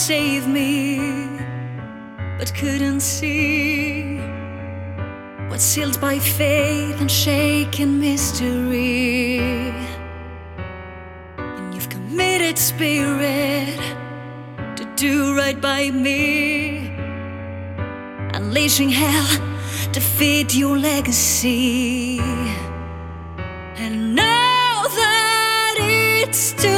save me, but couldn't see what's sealed by faith and shaken mystery. And you've committed, Spirit, to do right by me, unleashing hell to feed your legacy. And now that it's too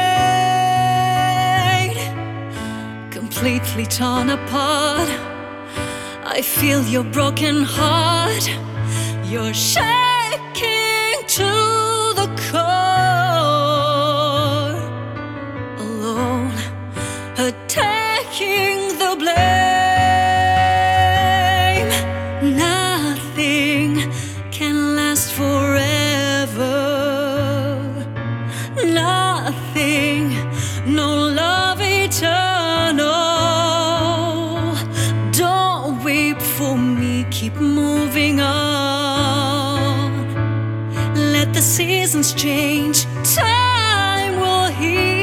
late, completely torn apart, I feel your broken heart. You're shaking to the core, alone, attacking the blame. Nothing can last forever. Nothing, no love eternal. Don't weep for me, keep moving on. Let the seasons change, time will heal.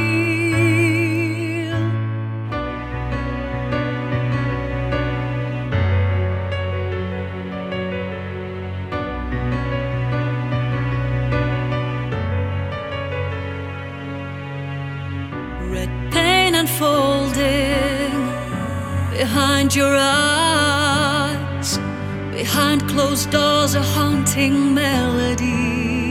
Red paint unfolding behind your eyes, behind closed doors, a haunting melody.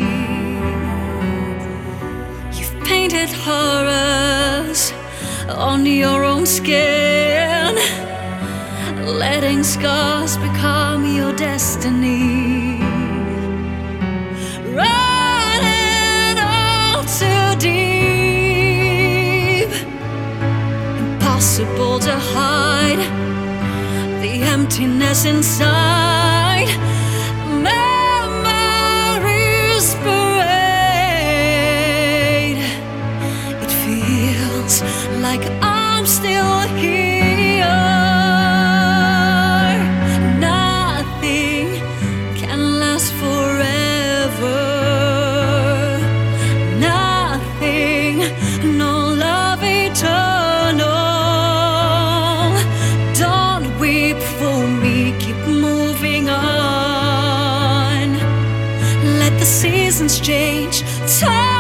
You've painted horrors on your own skin, letting scars become your destiny. Running all too deep, impossible to hide the emptiness inside. Memories parade. It feels like I'm still here. Nothing can last forever. Nothing, no love eternal. Don't weep for me, keep moving on. Let the seasons change, time